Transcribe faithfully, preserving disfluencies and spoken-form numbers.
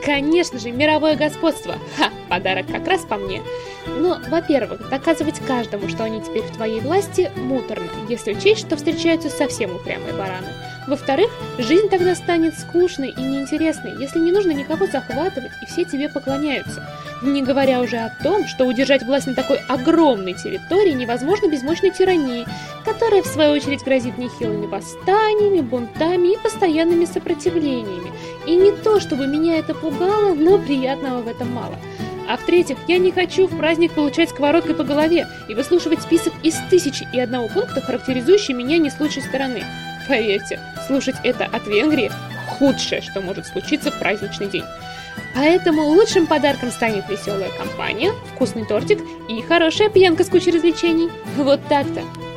Конечно же, мировое господство. Ха, подарок как раз по мне. Но, во-первых, доказывать каждому, что они теперь в твоей власти, муторно, если учесть, что встречаются совсем упрямые бараны. Во-вторых, жизнь тогда станет скучной и неинтересной, если не нужно никого захватывать, и все тебе поклоняются. Не говоря уже о том, что удержать власть на такой огромной территории невозможно без мощной тирании, которая, в свою очередь, грозит нехилыми восстаниями, бунтами и постоянными сопротивлениями. И не то, чтобы меня это пугало, но приятного в этом мало. А в-третьих, я не хочу в праздник получать сковородкой по голове и выслушивать список из тысячи и одного пункта, характеризующий меня не с лучшей стороны. Поверьте, слушать это от Венгрии – худшее, что может случиться в праздничный день. Поэтому лучшим подарком станет веселая компания, вкусный тортик и хорошая пьянка с кучей развлечений. Вот так-то.